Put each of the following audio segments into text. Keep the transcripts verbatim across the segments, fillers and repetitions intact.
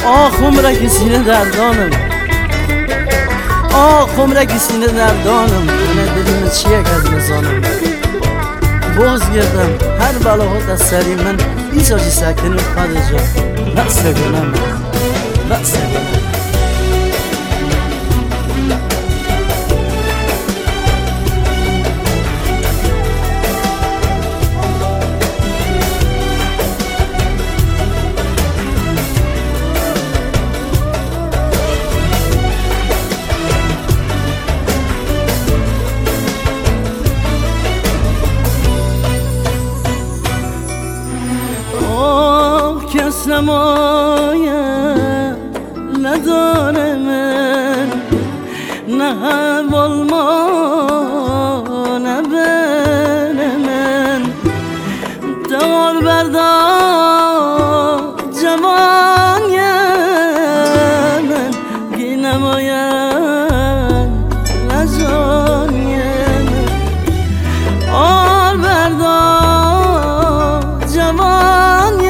آخ عمرک سینه دردانم، آخ عمرک سینه دردانم، کنه دلیم چیه که از نزانم. باز گردم هر بلاغت از سری من ایسا چی سکنیم خدجا بس کنم بس کنم. کس نمایه نداره من، نه حوال ما نه بین من. دار بردار جوانی من گی نمایه لجانی من. آر بردار جوانی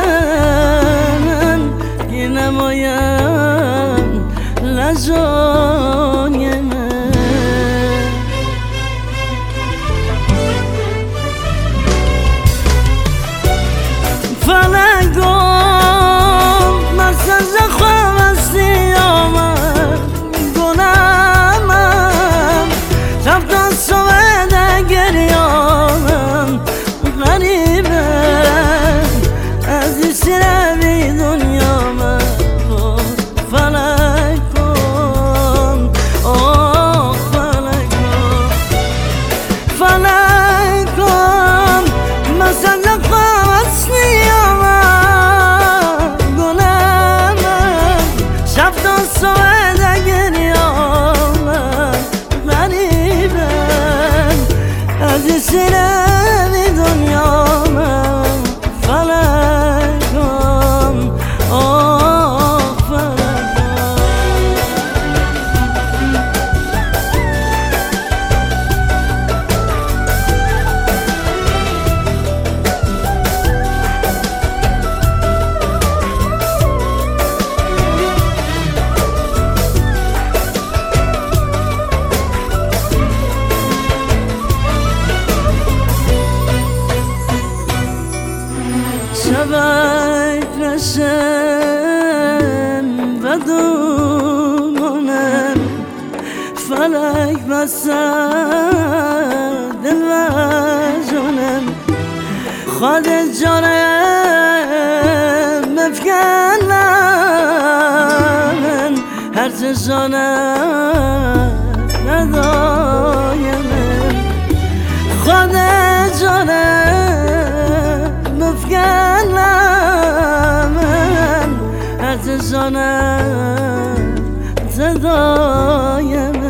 نمایم لجانی من. فلک گفت مسنج خواه مستی آمد گنامم، رفتن سوید گریانم غریبه از این سیروی دنیا. سینه دنیا من فلکم، آه فلکم. شبک رشم و دومانم، فلک بسد دل و جانم. خود جانم مفکنم هرچه جانم ندایم. خود جانم مفکنم هرچه جانم زدایم.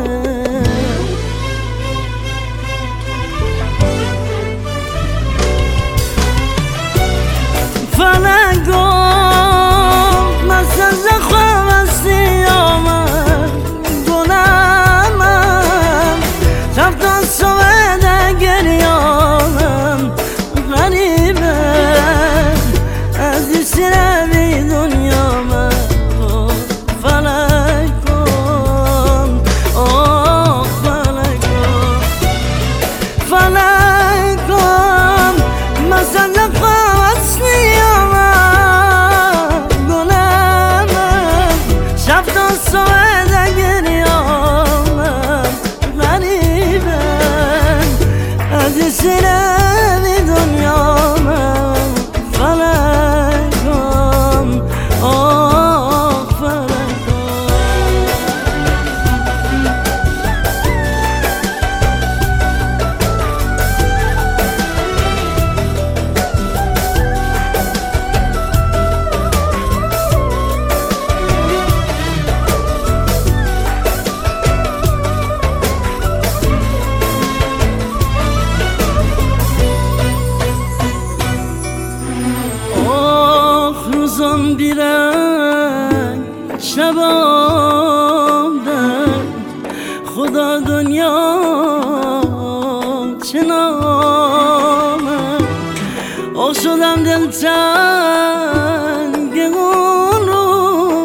فلک گفت مسنج خواه مستی آمد گنامم، رفتن سوید گریانم غریبه از این سیروی دنیا من. فلک کن آه فلک کن، فلک کن مسنج خواه مستی آمد گنامم، رفتن سوید گریانم غریبه از این سیروی دنیا من. فلکم آه فلکم. روزم بیرنگ شبام در خدا دنیا چنامه. آه شدم دل تنگ اون رو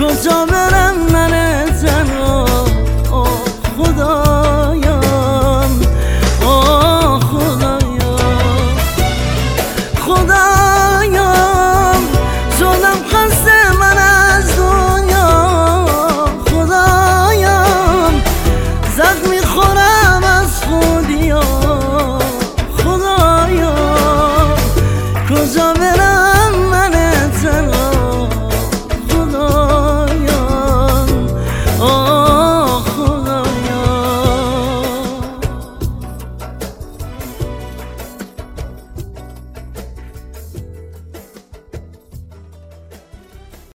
کجا برم